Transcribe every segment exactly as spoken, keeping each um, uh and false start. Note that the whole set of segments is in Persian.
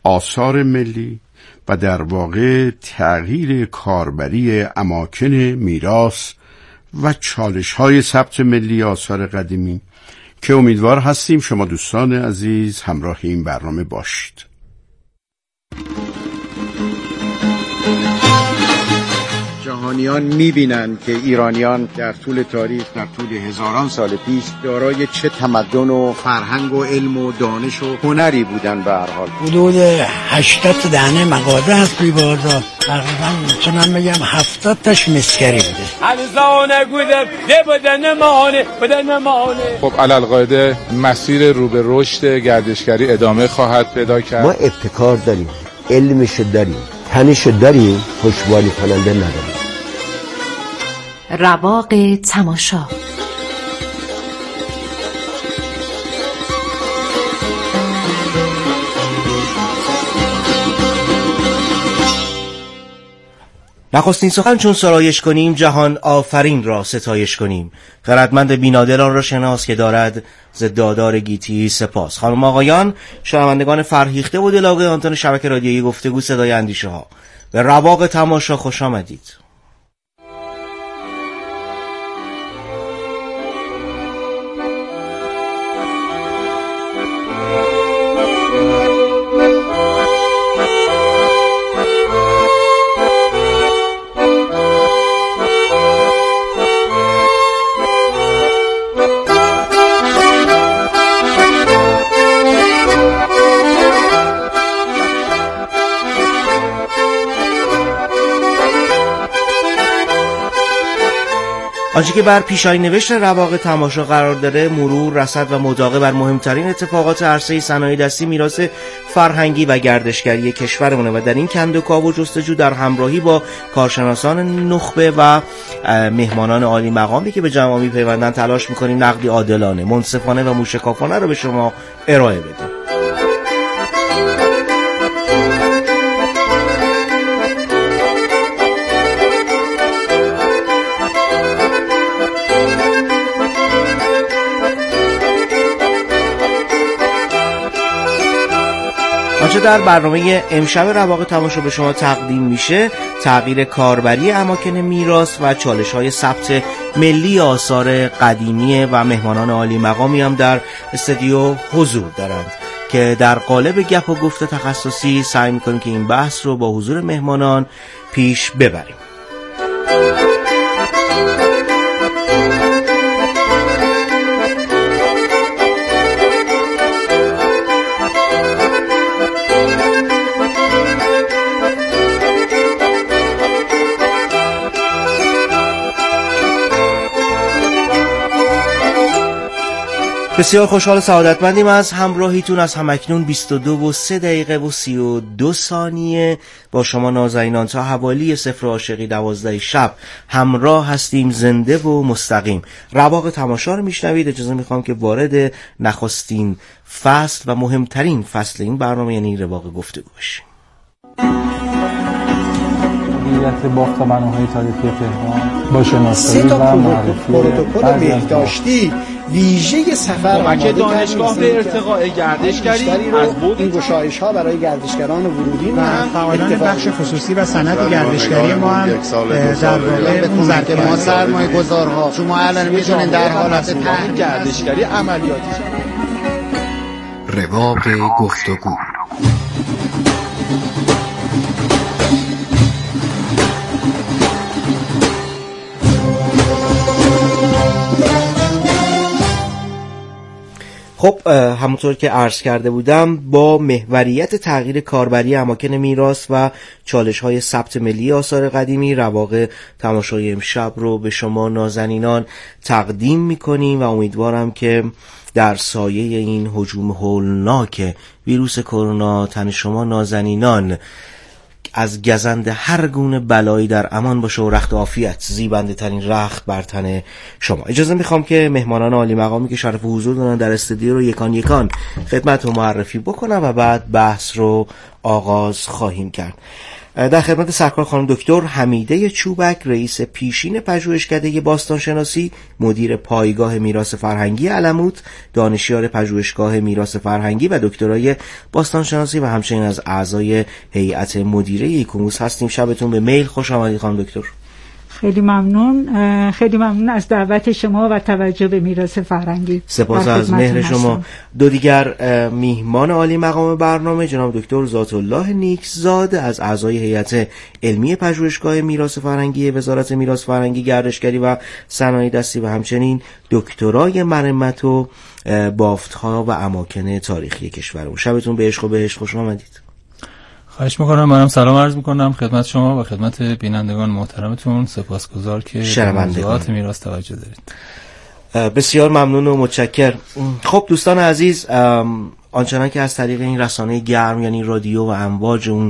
آثار ملی و در واقع تغییر کاربری اماکن میراث و چالش‌های ثبت ملی آثار قدیمی که امیدوار هستیم شما دوستان عزیز همراه این برنامه باشید. جهانیان می‌بینند که ایرانیان در طول تاریخ، در طول هزاران سال پیش دارای چه تمدن و فرهنگ و علم و دانش و هنری بودن. به هر حال حدود هشتاد تا دهنه مغازه هست توی بازار، تقریبا چنان بگم هفتاد تاش مسکری بوده. الزانه گوده بدن مانه بدن مانه. خب علالقاعده مسیر رو به رشد گردشگری ادامه خواهد پیدا کرد. ما ابتکار داریم، علمش داریم، تنش داریم، پشتیبانی کننده نداریم. رواق تماشا. نخستین سخن چون سرایش کنیم جهان آفرین را ستایش کنیم. خردمند بینادلان را شناس که دارد ز دادار گیتی سپاس. خانم آقایان، شنوندگان فرهیخته و دلاغه آنتن شبکه رادیویی گفتگو صدای اندیشه ها، به رواق تماشا خوش آمدید. آنچه که بر پیشانی نوشت رواق تماشا قرار داره مرور، رصد و مداقه بر مهمترین اتفاقات عرصه صنایع دستی، میراث فرهنگی و گردشگری کشورمونه و در این کندوکاو و جستجو در همراهی با کارشناسان نخبه و مهمانان عالی مقامی که به جمع میپیوندن تلاش میکنیم نقدی عادلانه، منصفانه و موشکافانه رو به شما ارائه بدیم. آنچه در برنامه امشب رواق تماشا به شما تقدیم میشه تغییر کاربری اماکن میراث و چالش‌های ثبت ملی آثار قدیمی و مهمانان عالی مقامی هم در استودیو حضور دارند که در قالب گپ و گفت تخصصی سعی میکنیم که این بحث رو با حضور مهمانان پیش ببریم. بسیار خوشحال و سعادتمندیم از همراهیتون. از همکنون بیست و دو و سه دقیقه و سی و دو ثانیه با شما نازنینان تا حوالی صفر عاشقی دوازده شب همراه هستیم، زنده و مستقیم. رواق تماشا رو میشنوید. اجازه میخوام که وارد نخستین فصل و مهمترین فصل این برنامه یعنی رواق گفتگو بشیم. هویت باغ و بناهای تاریخی تهران با شناسایی و معرفی پروتکل بهداشتی ویژه سفر آماده دانشگاه به ارتقاء گردشگری از بود این گشایش‌ها برای گردشگران ورودی و فعالان بخش خصوصی و صنعت گردشگری ما هم در واقع اون زرد ما سرمایه‌گذارها شما الان می‌تونید در حالت تحقیق گردشگری عملیاتی رواق گفتگو. خب همونطور که عرض کرده بودم با محوریت تغییر کاربری اماکن میراث و چالش‌های ثبت ملی آثار قدیمی رواق تماشای امشب رو به شما نازنینان تقدیم می‌کنیم و امیدوارم که در سایه این هجوم هولناک ویروس کرونا تن شما نازنینان از گزند هر گونه بلایی در امان باشه و رخت عافیت زیبنده ترین رخت بر تن شما. اجازه میخوام که مهمانان عالی مقامی که شرف حضور دارن در استودیو رو یکان یکان خدمت رو معرفی بکنم و بعد بحث رو آغاز خواهیم کرد. در خدمت سرکار خانم دکتر حمیده چوبک، رئیس پیشین پژوهشکده باستانشناسی، مدیر پایگاه میراث فرهنگی علموت، دانشیار پژوهشگاه میراث فرهنگی و دکترای باستانشناسی و همچنین از اعضای هیئت مدیره ایکوموس هستیم. شبتون به میل خوش آمدید خانم دکتر. خیلی ممنون، خیلی ممنون از دعوت شما و توجه به میراث فرهنگی. سپاس از مهر شما. دو دیگر میهمان عالی مقام برنامه جناب دکتر ذات الله نیکزاد از اعضای هیئت علمی پژوهشگاه میراث فرهنگی وزارت میراث فرهنگی، گردشگری و صنایع دستی و همچنین دکترای مرمت و بافت‌ها و اماکن تاریخی کشورمون. شبتون به عشق و بهشت خوش آمدید. خواهش میکنم. منم سلام عرض میکنم خدمت شما و خدمت بینندگان محترمتون. سپاسگزار که به موضوعات میراث توجه دارید. بسیار ممنون و متشکر. خب دوستان عزیز، آنچنان که از طریق این رسانه گرم یعنی رادیو و امواج اون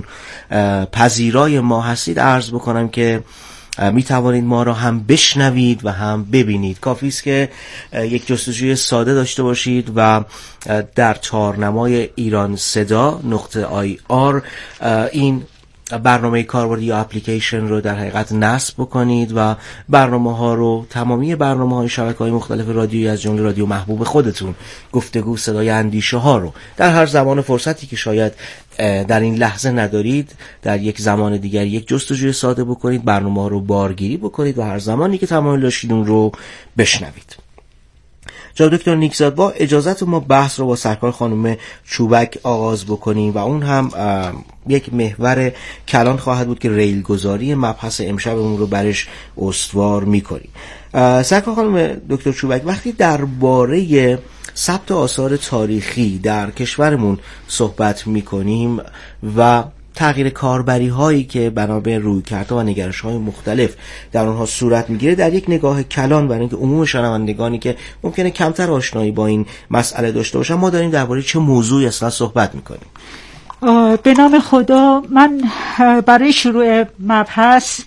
پذیرای ما هستید، عرض بکنم که می توانید ما را هم بشنوید و هم ببینید. کافی است که یک جستجوی ساده داشته باشید و در تارنمای ایران صدا نقطه آی آر این برنامه کاربردی یا اپلیکیشن رو در حقیقت نصب بکنید و برنامه ها رو، تمامی برنامه های شبکه های مختلف رادیویی از جمله رادیو محبوب خودتون، گفتگو صدای اندیشه ها رو در هر زمان فرصتی که شاید در این لحظه ندارید، در یک زمان دیگر یک جستجوی ساده بکنید، برنامه ها رو بارگیری بکنید و هر زمانی که تمایل داشتید اون رو بشنوید. جناب دکتر نیکزاد، با اجازت ما بحث رو با سرکار خانم چوبک آغاز بکنیم و اون هم یک محور کلان خواهد بود که ریلگذاری مبحث امشبمون رو برش استوار می‌کنیم. سرکار خانم دکتر چوبک، وقتی درباره ثبت آثار تاریخی در کشورمون صحبت می‌کنیم و تغییر کاربری هایی که بنا به رویکردها و نگرش های مختلف در آنها صورت میگیره، در یک نگاه کلان برای اینکه عموم شنوندگانی که ممکنه کمتر آشنایی با این مسئله داشته باشن، ما داریم درباره چه موضوعی اصلا صحبت میکنیم؟ به نام خدا، من برای شروع مبحث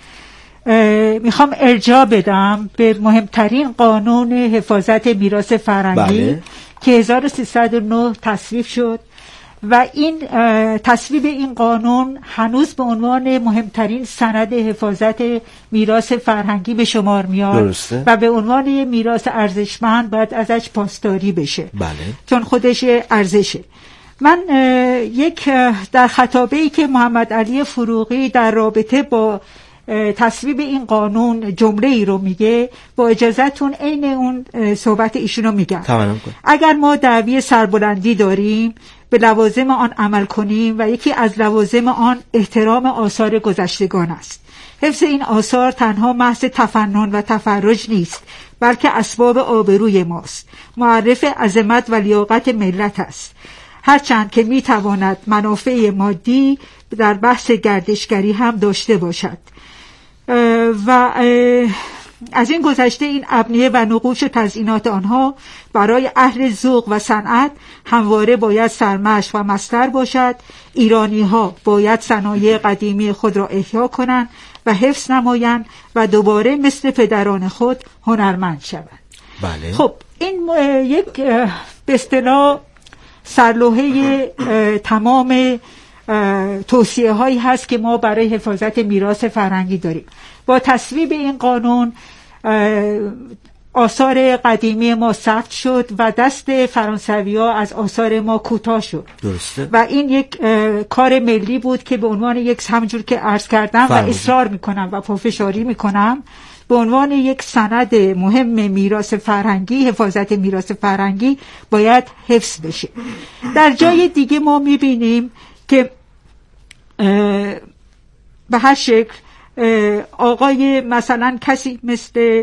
میخوام ارجاع بدم به مهمترین قانون حفاظت میراث فرهنگی بله. که هزار و سیصد و نه تصویب شد و این تصویب این قانون هنوز به عنوان مهمترین سند حفاظت میراث فرهنگی به شمار میاد درسته. و به عنوان یه میراث ارزشمند باید ازش پاسداری بشه بله. چون خودش ارزشه. من یک در خطابه‌ای که محمد علی فروغی در رابطه با تصویب این قانون جمله ای رو میگه، با اجازهتون عین اون صحبت ایشونو میگم. اگر ما دعوی سربلندی داریم به لوازم آن عمل کنیم و یکی از لوازم آن احترام آثار گذشتگان است. حفظ این آثار تنها محض تفنن و تفرج نیست، بلکه اسباب آبروی ماست، معرف عظمت و لیاقت ملت است، هرچند که میتواند منافع مادی در بحث گردشگری هم داشته باشد. و از این گذشته این ابنیه و نقوش و تزیینات آنها برای اهل ذوق و صنعت همواره باید سرمشق و مصدر باشد. ایرانی ها باید صنایع قدیمی خود را احیا کنند و حفظ نمایند و دوباره مثل پدران خود هنرمند شوند. بله. خب این یک به اصطلاح سرلوحه تمام توصیه هایی هست که ما برای حفاظت میراث فرهنگی داریم. با تصویب این قانون آثار قدیمی ما ثبت شد و دست فرانسوی ها از آثار ما کوتاه شد درسته. و این یک کار ملی بود که به عنوان یک، همجور که عرض کردم و اصرار میکنم و پافشاری میکنم، به عنوان یک سند مهم میراث فرهنگی، حفاظت میراث فرهنگی باید حفظ بشه. در جای دیگه ما میبینیم که به هر شکل آقای مثلا کسی مثل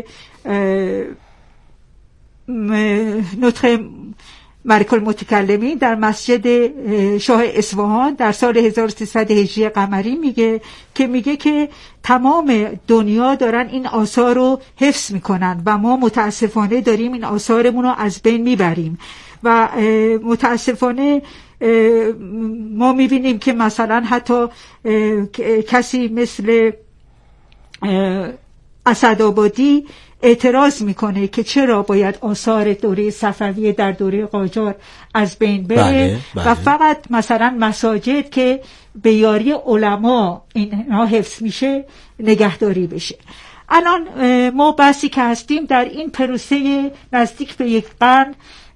نطق ملک المتکلمین در مسجد شاه اصفهان در سال هزار و سیصد هجری قمری میگه که میگه که تمام دنیا دارن این آثار رو حفظ میکنن و ما متاسفانه داریم این آثارمون رو از بین میبریم و متاسفانه ما میبینیم که مثلا حتی کسی مثل اسدآبادی اعتراض میکنه که چرا باید آثار دوره صفوی در دوره قاجار از بین بره. بله، بله. و فقط مثلا مساجد که به یاری علما اینها حفظ میشه نگهداری بشه. الان ما بحثی که هستیم در این پروسه نزدیک به یک قرن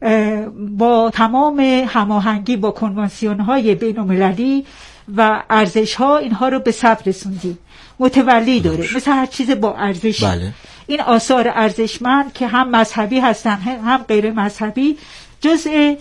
با تمام هماهنگی با کنوانسیون های بین المللی و ارزش ها اینها رو به ثبت رسوندیم. متولی داره مثل هر چیز با ارزش. بله. این آثار ارزشمند که هم مذهبی هستن هم غیر مذهبی جزء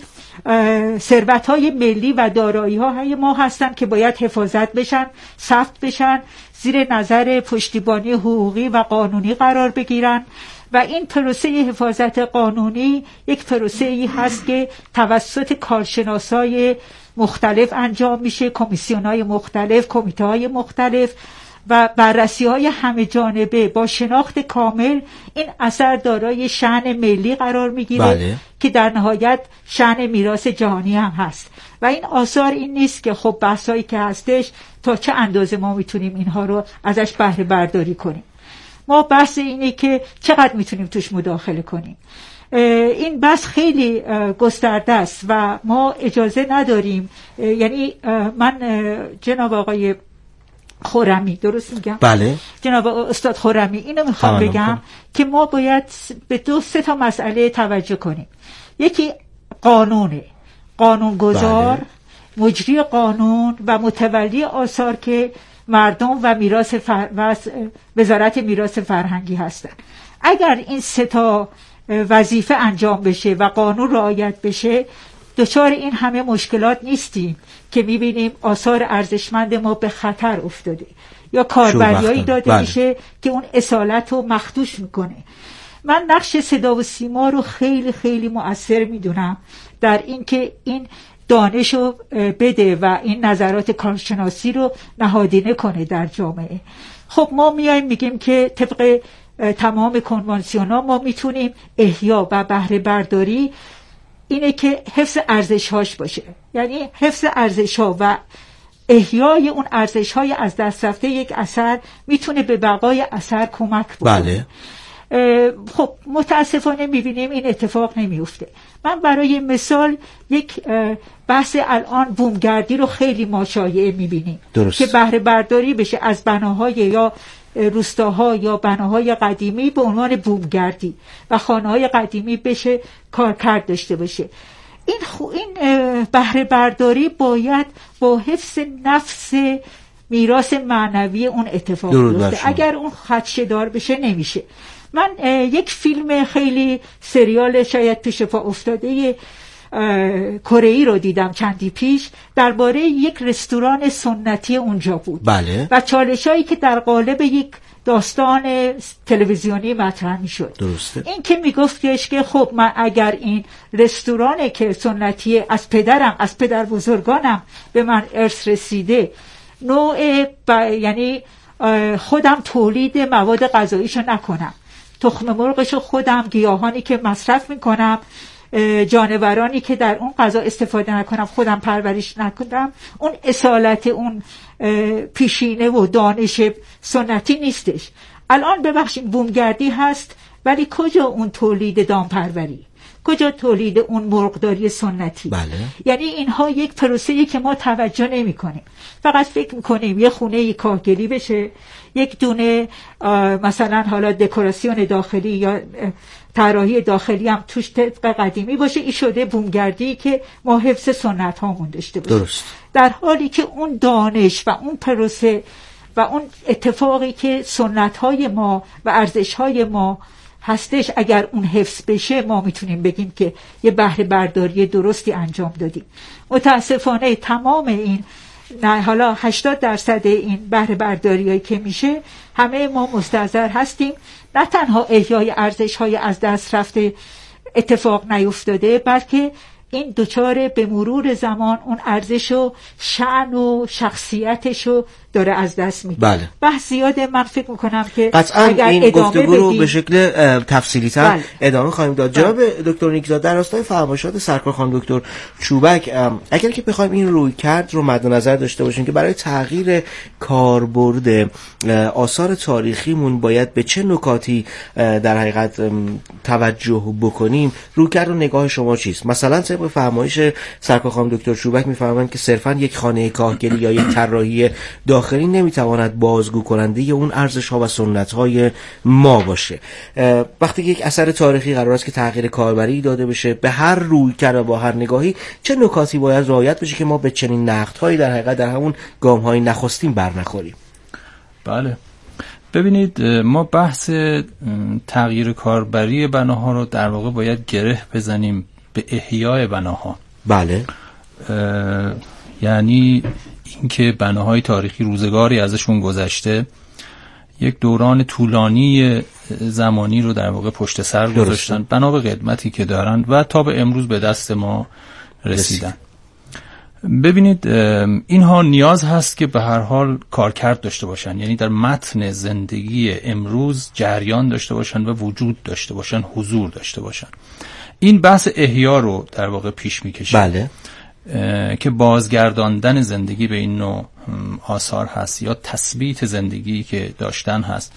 ثروت های ملی و دارایی های ما هستن که باید حفاظت بشن، ثبت بشن، زیر نظر پشتیبانی حقوقی و قانونی قرار بگیرن. و این پروسه حفاظت قانونی یک پروسه ای هست که توسط کارشناسای مختلف انجام میشه، کمیسیون‌های مختلف، کمیته‌های مختلف و بررسی‌های همه جانبه با شناخت کامل این اثر دارای شأن ملی قرار میگیره. بله. که در نهایت شأن میراث جهانی هم هست. و این آثار این نیست که خب بحثایی که هستش تا چه اندازه ما میتونیم اینها رو ازش بهره برداری کنیم. ما بحث اینه که چقدر میتونیم توش مداخله کنیم. این بحث خیلی گسترده است و ما اجازه نداریم. یعنی من جناب آقای خرمی، درست میگم؟ بله. جناب استاد خرمی، اینو میخوام بگم کنم. که ما باید به دو سه تا مسئله توجه کنیم. یکی قانونه، قانونگذار، بله. مجری قانون و متولی آثار که مردم و میراث فر... و وزارت میراث فرهنگی هستن. اگر این سه تا وظیفه انجام بشه و قانون رعایت بشه، دچار این همه مشکلات نیستیم که میبینیم آثار ارزشمند ما به خطر افتاده یا کاربریایی داده بله. میشه که اون اصالت رو مخدوش میکنه. من نقش صدا و سیما رو خیلی خیلی مؤثر میدونم در این که این دانش رو بده و این نظرات کارشناسی رو نهادینه کنه در جامعه. خب ما میایم میگیم که طبق تمام کنوانسیون ها ما میتونیم احیا و بهره برداری اینه که حفظ ارزش هاش باشه. یعنی حفظ ارزش ها و احیای اون ارزش های از دست رفته یک اثر میتونه به بقای اثر کمک بکنه. بله. خب متاسفانه میبینیم این اتفاق نمیفته. من برای مثال یک بحث الان بومگردی رو خیلی ما شایع میبینیم که بهره برداری بشه از بناهای یا روستاها یا بناهای قدیمی به عنوان بومگردی و خانه‌های قدیمی بشه کارکرد داشته باشه. این خو این بهره برداری باید با حفظ نفس میراث معنوی اون اتفاق بیفته. اگر اون خدشه‌دار بشه نمیشه. من یک فیلم خیلی سریال شاید پیش پا افتاده کره‌ای رو دیدم چندی پیش درباره یک رستوران سنتی اونجا بود. بله. و چالشایی که در قالب یک داستان تلویزیونی مطرح میشد. درسته. این که میگفتش که خب من اگر این رستورانی که سنتی از پدرم از پدر بزرگانم به من ارث رسیده نوع ب... یعنی خودم تولید مواد غذاییشو نکنم، تخم مرغشو خودم، گیاهانی که مصرف میکنم، جانورانی که در اون غذا استفاده نکنم خودم پرورش نکنم، اون اصالت اون پیشینه و دانش سنتی نیستش. الان ببخشید بومگردی هست ولی کجا اون تولید دامپروری، کجا تولید اون مرغداری سنتی؟ بله. یعنی اینها یک پروسه‌ای که ما توجه نمی کنیم. فقط فکر میکنیم یه خونه کاهگلی بشه، یک دونه مثلا حالا دکوراسیون داخلی یا طراحی داخلی هم توش طبق قدیمی باشه، این شده بومگردی که ما حفظ سنت هامون داشته باشیم. درست. در حالی که اون دانش و اون پروسه و اون اتفاقی که سنت های ما و ارزش های ما هستش اگر اون حفظ بشه ما میتونیم بگیم که یه بهره برداری درستی انجام دادیم. متاسفانه تمام این نه حالا هشتاد درصد این بهره برداریایی که میشه همه ما مستحضر هستیم، نه تنها احیای ارزش های از دست رفته اتفاق نیفتاده بلکه این دچار به مرور زمان اون ارزش و شأن و شخصیتش رو داره از دست میده. بله. بحث زیاده، من فکر میکنم که قطعا اگر این گفتگو رو به شکل تفصیلی تر بله. ادامه خواهیم داد. جناب دکتر نیکزاد، در راستای فرمایشات سرکار خانم دکتر چوبک، اگر که بخوایم این رویکرد رو مد نظر داشته باشیم که برای تغییر کاربرد آثار تاریخیمون باید به چه نکاتی در حقیقت توجه بکنیم، رویکرد و نگاه شما چیست؟ مثلا طبق فرمایش سرکار خانم دکتر چوبک میفرمایند که صرفا یک خانه کاهگلی یا یک طراحی داخلی نمیتواند بازگو کننده اون ارزش ها و سنت های ما باشه. وقتی یک اثر تاریخی قرار است که تغییر کاربری داده بشه، به هر رویکرد و با هر نگاهی چه نکاتی باید رعایت بشه که ما به چنین نقدهایی در حقیقت در همون گام های نخستین برنخوریم؟ بله، ببینید، ما بحث تغییر کاربری بناها رو در واقع باید گره بزنیم به احیای بناها. بله، یعنی اینکه بناهای تاریخی روزگاری ازشون گذشته، یک دوران طولانی زمانی رو در واقع پشت سر گذاشتن، بنا به قدمتی که دارن و تا به امروز به دست ما رسیدن. ببینید، اینها نیاز هست که به هر حال کارکرد داشته باشن، یعنی در متن زندگی امروز جریان داشته باشن و وجود داشته باشن، حضور داشته باشن. این بحث احیا رو در واقع پیش میکشه. بله. که بازگرداندن زندگی به این نوع آثار هست یا تثبیت زندگی که داشتن هست.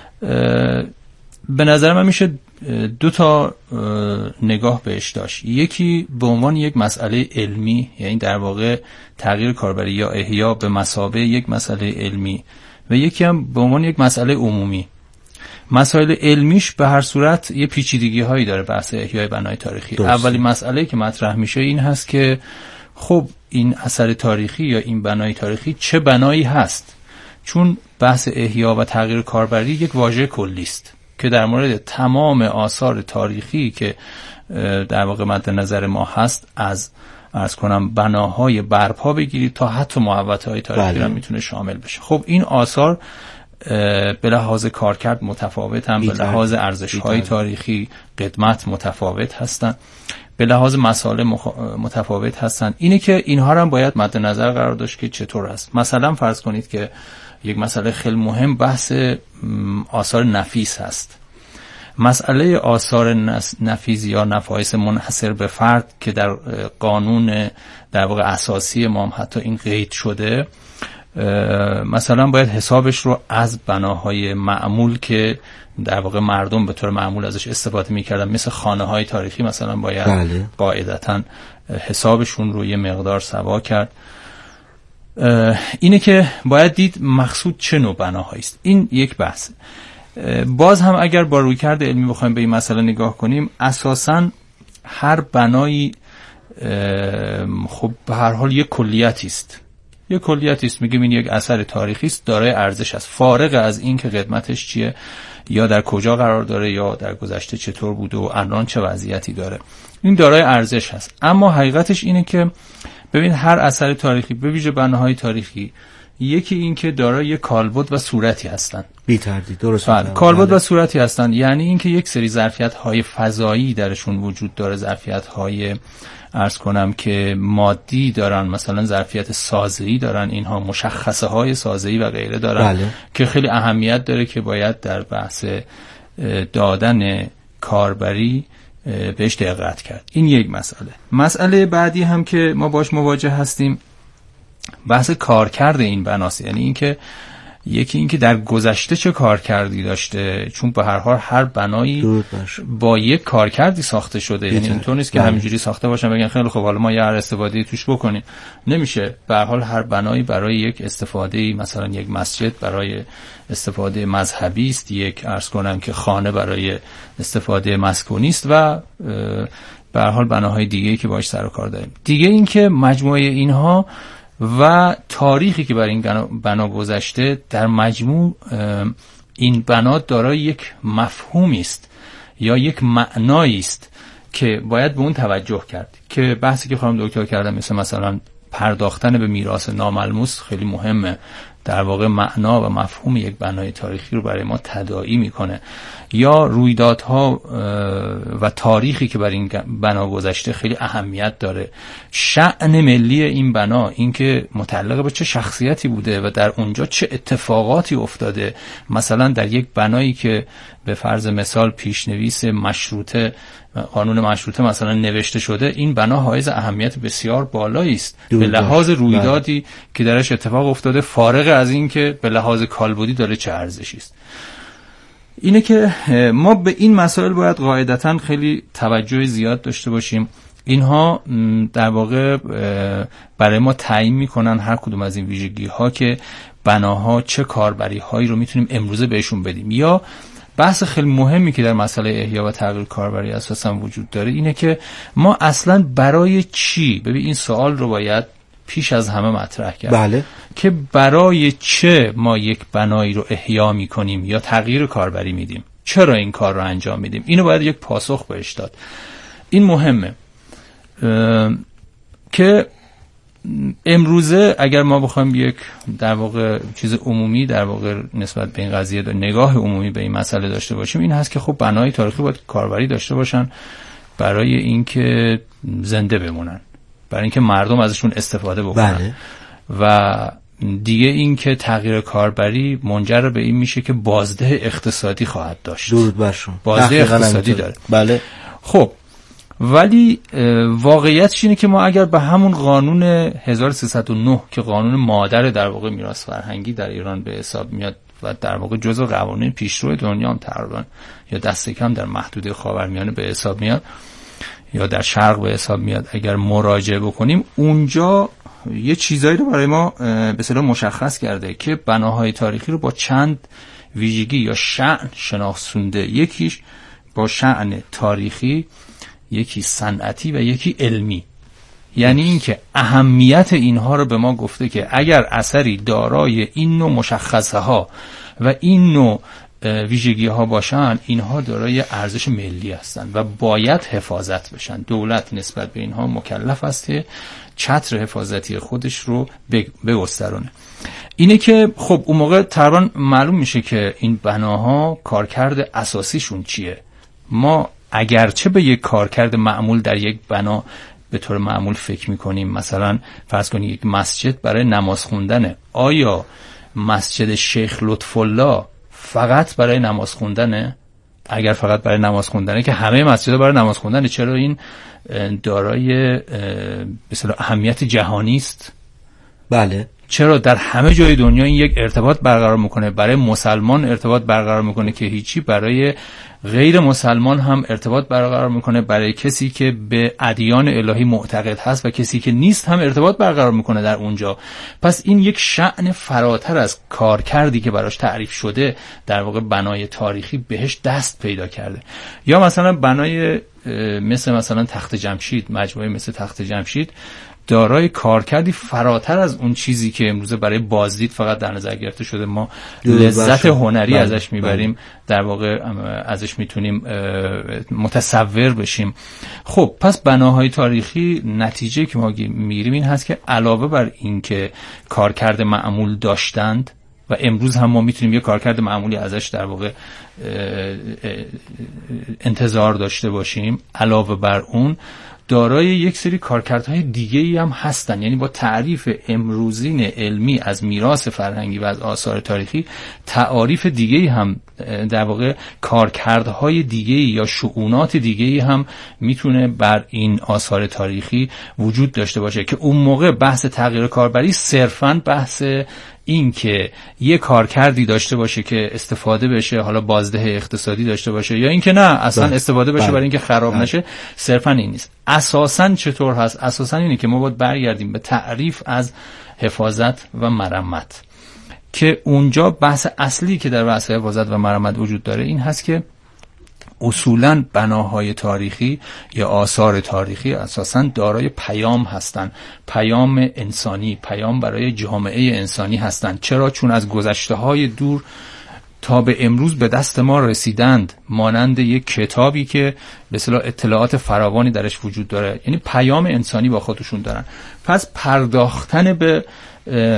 به نظر من میشه دو تا نگاه بهش داشت. یکی به عنوان یک مسئله علمی، یعنی در واقع تغییر کاربری یا احیا به مثابه یک مسئله علمی، و یکی هم به عنوان یک مسئله عمومی. مسائل علمیش به هر صورت یه پیچیدگی هایی داره بحث احیای بنای تاریخی. اولین مسئله که مطرح میشه این هست که خب این اثر تاریخی یا این بنای تاریخی چه بنایی هست؟ چون بحث احیا و تغییر کاربری یک واژه کلی است که در مورد تمام آثار تاریخی که در واقع مد نظر ما هست، از عرض کنم بناهای برپا بگیرید تا حتی محوطه‌های تاریخی هم میتونه شامل بشه. خب این آثار به لحاظ کارکرد متفاوت هم، به لحاظ ارزش‌های تاریخی قدمت متفاوت هستن، به لحاظ مسائل مخ... متفاوت هستن. اینه که اینها رو هم باید مد نظر قرار داشت که چطور هست. مثلا فرض کنید که یک مسئله خیلی مهم بحث آثار نفیس هست. مسئله آثار نفیس یا نفایس منحصر به فرد که در قانون در واقع اساسی ما هم حتی این قید شده، مثلا باید حسابش رو از بناهای معمول که در واقع مردم به طور معمول ازش استفاده میکردن، مثل خانه های تاریخی مثلا، باید بله. قاعدتاً حسابشون رو یه مقدار سوا کرد. اینه که باید دید مقصود چه نوع بناهایی است. این یک بحث. باز هم اگر با رویکرد علمی بخوایم به این مسئله نگاه کنیم، اساساً هر بنایی خب به هر حال یک کلیتی است. یک کلیتی است، میگیم این یک اثر تاریخی است، دارای ارزش است، فارغ از این که قدمتش چیه یا در کجا قرار داره یا در گذشته چطور بوده و الان چه وضعیتی داره، این دارای ارزش هست. اما حقیقتش اینه که ببین هر اثر تاریخی، به ویژه بناهای تاریخی، یکی این که دارای یک کالبد و صورتی هستن. بی تردید، درست. بله، کالبد و صورتی هستن، یعنی اینکه یک سری ظرفیت‌های فضایی درشون وجود داره، ظرفیت‌های عرض کنم که مادی دارن، مثلا ظرفیت سازه‌ای دارن، اینها مشخصه های سازه‌ای و غیره دارن. بله. که خیلی اهمیت داره که باید در بحث دادن کاربری بهش دقت کرد. این یک مسئله. مسئله بعدی هم که ما باش مواجه هستیم بحث کارکرد این بناست، یعنی اینکه یکی اینکه در گذشته چه کارکردی داشته، چون به هر حال هر بنایی با یک کارکردی ساخته شده، یعنی اینطور نیست که همینجوری ساخته باشن بگن خیلی خب حالا ما یه هر استفاده توش بکنیم. نمیشه. به هر حال هر بنایی برای یک استفاده، مثلا یک مسجد برای استفاده مذهبی است، یک عرض کنم که خانه برای استفاده مسکونی است و به هر حال بناهای دیگه‌ای که باهاش سر و کار داریم. دیگه اینکه مجموعه اینها و تاریخی که برای این بنا گذشته، در مجموع این بنا دارای یک مفهومی است یا یک معنایی است که باید به اون توجه کرد، که بحثی که خانم دکتر کردن مثل مثلا پرداختن به میراث ناملموس خیلی مهمه در واقع معنا و مفهوم یک بنای تاریخی رو برای ما تداعی میکنه، یا رویدادها و تاریخی که برای این بنا گذشته خیلی اهمیت داره. شأن ملی این بنا، اینکه متعلق به چه شخصیتی بوده و در اونجا چه اتفاقاتی افتاده. مثلا در یک بنایی که به فرض مثال پیشنویس مشروطه، قانون مشروطه مثلا نوشته شده، این بنا حائز اهمیت بسیار بالایی است به لحاظ رویدادی بله. که درش اتفاق افتاده، فارغ از این که به لحاظ کالبدی داره چه ارزشی است. اینه که ما به این مسائل باید قاعدتاً خیلی توجه زیاد داشته باشیم. اینها در واقع برای ما تعیین میکنن هر کدوم از این ویژگی ها که بناها چه کاربری هایی رو میتونیم امروزه بهشون بدیم. یا بحث خیلی مهمی که در مسئله احیا و تغییر کاربری اساساً وجود داره اینه که ما اصلاً برای چی، ببین این سوال رو باید پیش از همه مطرح کرد، بله. که برای چه ما یک بنایی رو احیا میکنیم یا تغییر کاربری میدیم، چرا این کار رو انجام میدیم، اینو باید یک پاسخ بهش داد. این مهمه که امروزه اگر ما بخوایم یک در واقع چیز عمومی در واقع نسبت به این قضیه نگاه عمومی به این مسئله داشته باشیم، این هست که خب بنای تاریخی باید کاربری داشته باشن برای اینکه زنده بمونن، برای اینکه مردم ازشون استفاده بکنن. بله. و دیگه این که تغییر کاربری منجر به این میشه که بازده اقتصادی خواهد داشت. درود بر شما. بازده اقتصادی داره. بله. خب ولی واقعیتش اینه که ما اگر به همون قانون هزار و سیصد و نه که قانون مادر در واقع میراث فرهنگی در ایران به حساب میاد و در واقع جزو قوانین پیشرو دنیا هم تقریبا یا دست کم در محدوده خاورمیانه به حساب میاد یا در شرق به حساب میاد، اگر مراجعه بکنیم اونجا یه چیزایی رو برای ما به اصطلاح مشخص کرده که بناهای تاریخی رو با چند ویژگی یا شأن شناسونده. یکیش با شأن تاریخی، یکی صنعتی و یکی علمی. یعنی اینکه اهمیت اینها رو به ما گفته که اگر اثری دارای این نوع مشخصه ها و این نوع ویژگی ها باشن، اینها دارای ارزش ملی هستند و باید حفاظت بشن. دولت نسبت به اینها مکلف است که چتر حفاظتی خودش رو بگسترونه. اینه که خب اون موقع تقریبا معلوم میشه که این بناها کارکرد اساسیشون چیه. ما اگرچه به یک کارکرد معمول در یک بنا به طور معمول فکر میکنیم، مثلا فرض کنید یک مسجد برای نماز خوندنه، آیا مسجد شیخ لطف‌الله فقط برای نماز خوندنه؟ اگر فقط برای نماز خوندنه که همه مسجدها برای نماز خوندنه، چرا این دارای به اصطلاح اهمیت جهانی است؟ بله. چرا در همه جای دنیا این یک ارتباط برقرار میکنه؟ برای مسلمان ارتباط برقرار میکنه که هیچی، برای غیر مسلمان هم ارتباط برقرار میکنه، برای کسی که به ادیان الهی معتقد هست و کسی که نیست هم ارتباط برقرار میکنه در اونجا. پس این یک شأن فراتر از کارکردی که براش تعریف شده در واقع بنای تاریخی بهش دست پیدا کرده. یا مثلا بنای مثل مثلا تخت جمشید، مجموعه مثل تخت جمشید دارای کارکردی فراتر از اون چیزی که امروزه برای بازدید فقط در نظر گرفته شده. ما لذت هنری بله. ازش میبریم بله. در واقع ازش میتونیم متصور بشیم. خب پس بناهای تاریخی نتیجه که ما میگیریم این هست که علاوه بر این که کارکرد معمول داشتند و امروز هم ما میتونیم یه کارکرد معمولی ازش در واقع انتظار داشته باشیم، علاوه بر اون دارای یک سری کارکردهای دیگه‌ای هم هستن. یعنی با تعریف امروزین علمی از میراث فرهنگی و از آثار تاریخی، تعاریف دیگه‌ای هم در واقع کارکردهای دیگه‌ای یا شؤونات دیگه‌ای هم میتونه بر این آثار تاریخی وجود داشته باشه که اون موقع بحث تغییر کاربری صرفاً بحث این که یه کارکردی داشته باشه که استفاده بشه، حالا بازده اقتصادی داشته باشه، یا اینکه نه اصلا بله. استفاده بشه بله. برای اینکه خراب بله. نشه، صرفا این نیست. اساسا چطور هست؟ اساسا اینه که ما باید برگردیم به تعریف از حفاظت و مرمت، که اونجا بحث اصلی که در بحث حفاظت و مرمت وجود داره این هست که اصولاً بناهای تاریخی یا آثار تاریخی اساساً دارای پیام هستند، پیام انسانی، پیام برای جامعه انسانی هستند. چرا؟ چون از گذشته‌های دور تا به امروز به دست ما رسیدند، مانند یک کتابی که به اصطلاح اطلاعات فراوانی درش وجود داره، یعنی پیام انسانی با خودشون دارن. پس پرداختن به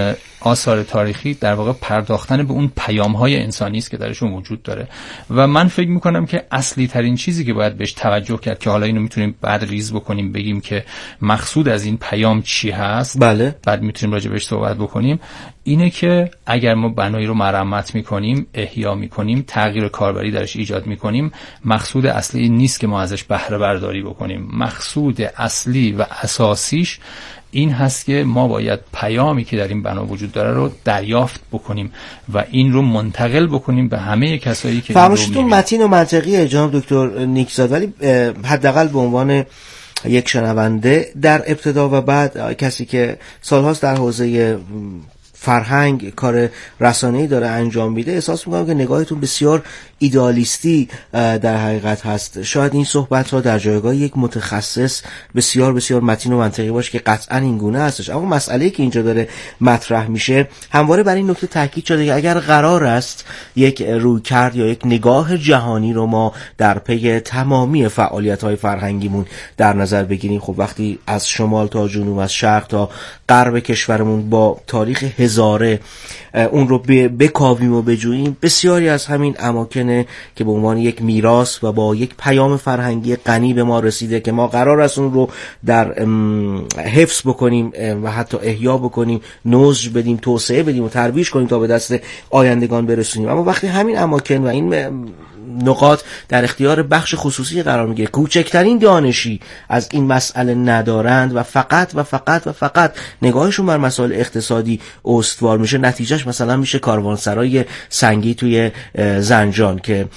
آثار تاریخی در واقع پرداختن به اون پیام‌های انسانی است که درشون وجود داره و من فکر می‌کنم که اصلی ترین چیزی که باید بهش توجه کرد که حالا اینو میتونیم بعد ریز بکنیم بگیم که مقصود از این پیام چی هست، بله، بعد میتونیم راجع بهش صحبت بکنیم، اینه که اگر ما بنایی رو مرمت می‌کنیم، احیا می‌کنیم، تغییر کاربری درش ایجاد می‌کنیم، مقصود اصلی این نیست که ما ازش بهره برداری بکنیم. مقصود اصلی و اساسیش این هست که ما باید پیامی که در این بنا وجود داره رو دریافت بکنیم و این رو منتقل بکنیم به همه کسایی که فرمایشتون متین و منطقیه جناب دکتر نیکزاد، ولی حداقل به عنوان یک شنونده در ابتدا و بعد کسی که سالهاست در حوزه فرهنگ کار رسانه‌ای داره انجام میده، احساس میکنم که نگاهتون بسیار ایدئالیستی در حقیقت هست. شاید این صحبت را در جایگاه یک متخصص بسیار بسیار متین و منطقی باشه که قطعا این گونه هستش، اما مسئله‌ای که اینجا داره مطرح میشه همواره بر این نکته تاکید شده که اگر قرار است یک رویکرد یا یک نگاه جهانی رو ما در پی تمامی فعالیت‌های فرهنگیمون در نظر بگیریم، خب وقتی از شمال تا جنوب، از شرق تا غرب کشورمون با تاریخ هزاره اون رو بکاویم و بجوییم، بسیاری از همین اماکن که به عنوان یک میراث و با یک پیام فرهنگی غنی به ما رسیده که ما قرار است اون رو در حفظ بکنیم و حتی احیا بکنیم، نضج بدیم، توسعه بدیم و ترویج کنیم تا به دست آیندگان برسونیم. اما وقتی همین اماکن و این نقاط در اختیار بخش خصوصی قرار میگیره، کوچکترین دانشی از این مسئله ندارند و فقط و فقط و فقط نگاهشون بر مسائل اقتصادی استوار میشه، نتیجهش مثلا میشه کاروانسرای سنگی توی زنجان که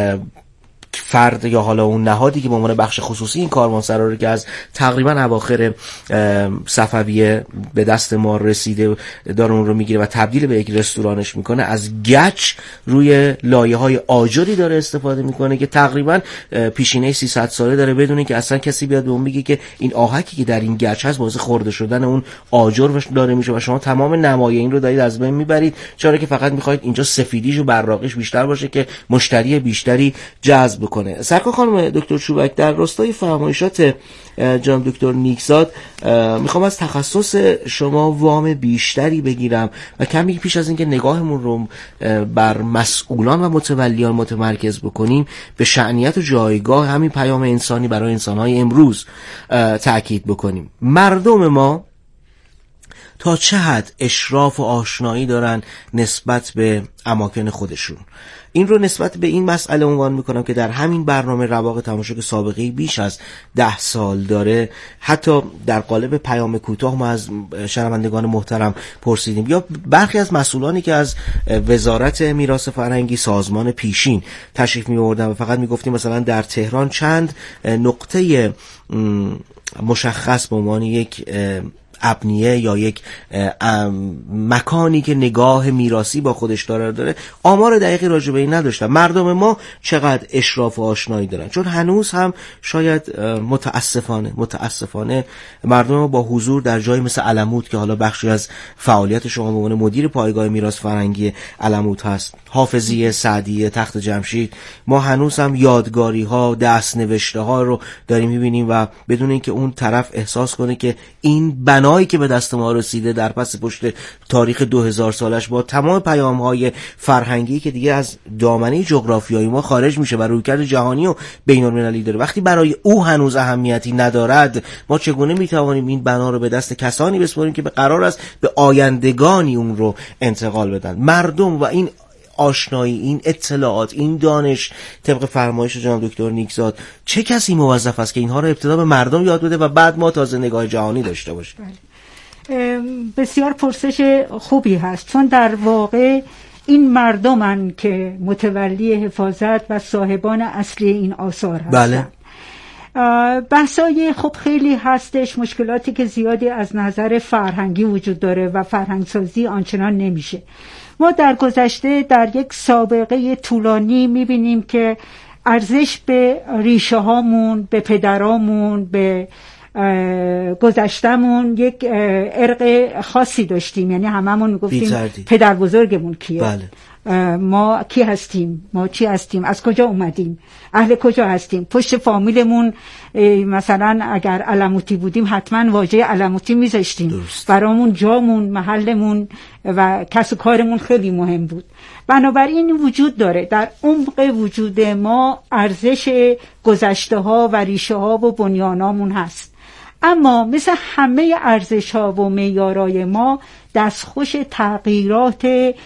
فرد یا حالا اون نهادی که به عنوان بخش خصوصی این کاروانسرا رو که از تقریبا اواخر صفویه به دست ما رسیده داره اون رو میگیره و تبدیل به یک رستورانش میکنه، از گچ روی لایه‌های آجری داره استفاده میکنه که تقریبا پیشینه سیصد ساله داره بدون اینکه اصلا کسی بیاد به اون بگه که این آهکی که در این گچ هست باعث خورده شدن اون آجر داره میشه و شما تمام نمای این رو دارید از بین میبرید، چرا که فقط میخواید اینجا سفیدیش و براقیش بیشتر باشه که مشتری بیشتری جذب بکنه. سرکار خانم دکتر چوبک، در راستای فرمایشات جناب دکتر نیکزاد میخوام از تخصص شما وام بیشتری بگیرم و کمی پیش از اینکه نگاهمون رو بر مسئولان و متولیان متمرکز بکنیم به شأنیت و جایگاه همین پیام انسانی برای انسان‌های امروز تأکید بکنیم. مردم ما تا چه حد اشراف و آشنایی دارن نسبت به اماکن خودشون؟ این رو نسبت به این مسئله عنوان میکنم که در همین برنامه رواق تماشا که سابقه بیش از ده سال داره، حتی در قالب پیام کوتاه ما از شنوندگان محترم پرسیدیم یا برخی از مسئولانی که از وزارت میراث فرهنگی سازمان پیشین تشریف می آوردن و فقط میگفتیم مثلا در تهران چند نقطه مشخص به عنوان یک ابنیه یا یک مکانی که نگاه میراثی با خودش داره داره آمار دقیقی راجع به این نداشتن. مردم ما چقدر اشراف و آشنایی دارن؟ چون هنوز هم شاید متاسفانه متاسفانه مردم ما با حضور در جایی مثل علمود که حالا بخشی از فعالیت شما به عنوان مدیر پایگاه میراث فرهنگی علمود هست، حافظیه، سعدیه، تخت جمشید، ما هنوز هم یادگاری ها، دست نوشته ها رو داریم میبینیم و بدون اینکه اون طرف احساس کنه که این بنا هایی که به دست ما رسیده در پس پشت تاریخ دو هزار سالش با تمام پیام های فرهنگی که دیگه از دامنه جغرافیایی ما خارج میشه و رویکرد جهانی و بین المللی داره، وقتی برای او هنوز اهمیتی ندارد، ما چگونه میتوانیم این بنا رو به دست کسانی بسپاریم که به قرار است به آیندگانی اون رو انتقال بدن؟ مردم و این آشنایی، این اطلاعات، این دانش، طبق فرمایش جناب دکتر نیکزاد، چه کسی موظف است که اینها رو ابتدا به مردم یاد بده و بعد ما تازه نگاه جهانی داشته باشیم؟ بسیار پرسش خوبی هست، چون در واقع این مردمن که متولی حفاظت و صاحبان اصلی این آثار هستند. بله. بحثای خب خیلی هستش، مشکلاتی که زیادی از نظر فرهنگی وجود داره و فرهنگسازی آنچنان نمیشه. ما در گذشته در یک سابقه طولانی میبینیم که ارزش به ریشه هامون، به پدرامون، به گذشتمون یک ارق خاصی داشتیم، یعنی هممون میگفتیم پدر بزرگمون کیه. بله. ما کی هستیم، ما چی هستیم، از کجا اومدیم، اهل کجا هستیم، پشت فامیلمون مثلا اگر علموتی بودیم حتما واژه علموتی میذاشتیم، برامون جامون، محلمون و کسب و کارمون خیلی مهم بود. بنابراین وجود داره در عمق وجود ما ارزش گذشته ها و ریشه ها و بنیانامون هست، اما مثل همه ارزش ها و معیارای ما دستخوش تغییرات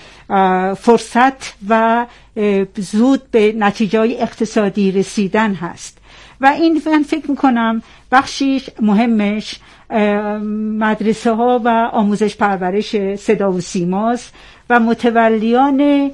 فرصت و زود به نتیجه اقتصادی رسیدن هست و این من فکر میکنم بخشیش مهمش مدرسه ها و آموزش پرورش صدا و سیماست و متولیان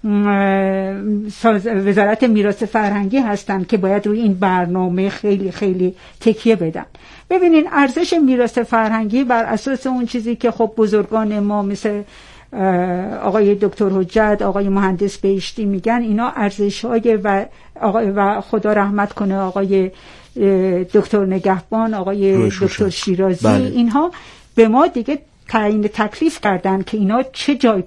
وزارت میراث فرهنگی هستند که باید روی این برنامه خیلی خیلی تکیه بدن. ببینین ارزش میراث فرهنگی بر اساس اون چیزی که خب بزرگان ما مثل آقای دکتر حجت، آقای مهندس بهشتی میگن، اینا ارزش‌های و آقای و خدا رحمت کنه آقای دکتر نگهبان، آقای دکتر شیرازی، بله. اینها به ما دیگه تعیین تکلیف کردن که اینا چه جای